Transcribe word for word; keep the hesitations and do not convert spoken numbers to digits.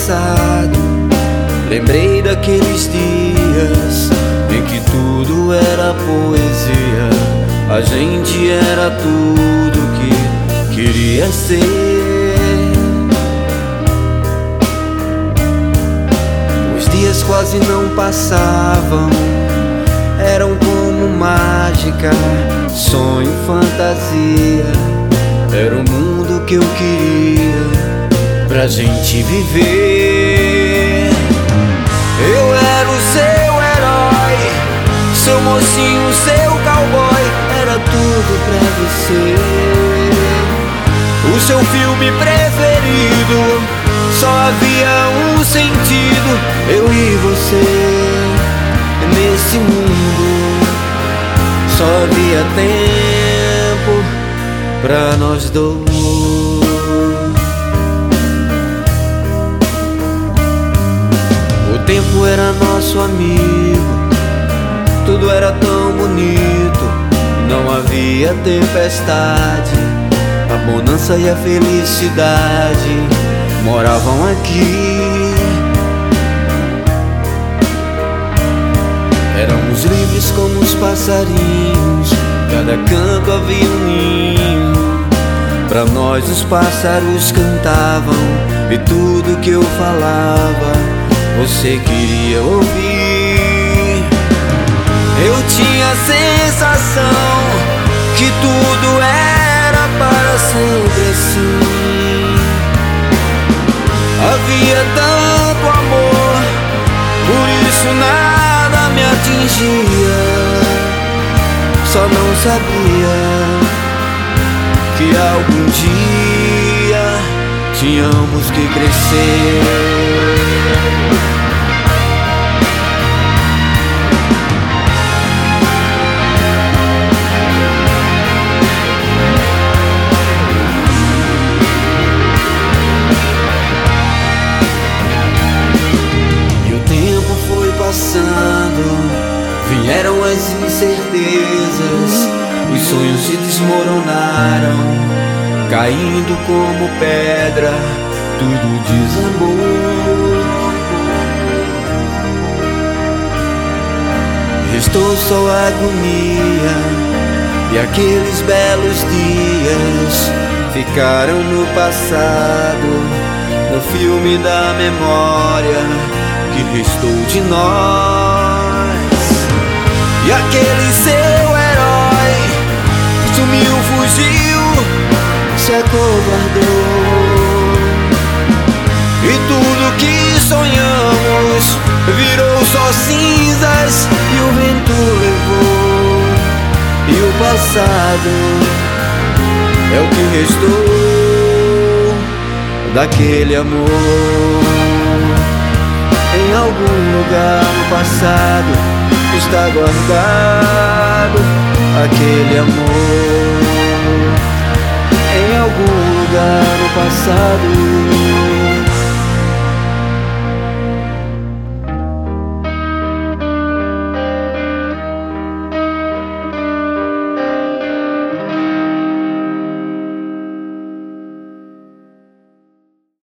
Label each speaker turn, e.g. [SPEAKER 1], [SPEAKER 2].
[SPEAKER 1] passado, lembrei daqueles dias em que tudo era poesia. A gente era tudo que queria ser. Os dias quase não passavam, eram como mágica, sonho, fantasia. Era o mundo que eu queria pra gente viver. Eu era o seu herói, seu mocinho, seu cowboy. Era tudo pra você. O seu filme preferido, só havia um sentido, eu e você. Nesse mundo só havia tempo pra nós dois. O tempo era nosso amigo, tudo era tão bonito, não havia tempestade. A bonança e a felicidade moravam aqui. Éramos livres como os passarinhos, cada canto havia um ninho. Pra nós os pássaros cantavam e tudo que eu falava você queria ouvir. Eu tinha a sensação que tudo era para sempre assim. Havia tanto amor, por isso nada me atingia. Só não sabia que algum dia tínhamos que crescer. Vieram as incertezas, os sonhos se desmoronaram, caindo como pedra, tudo desabou. Restou só a agonia, e aqueles belos dias ficaram no passado, no filme da memória que restou de nós. E aquele seu herói sumiu, fugiu, se acovardou. E tudo que sonhamos virou só cinzas, e o vento levou. E o passado é o que restou daquele amor. Em algum lugar no passado está guardado aquele amor. Em algum lugar no passado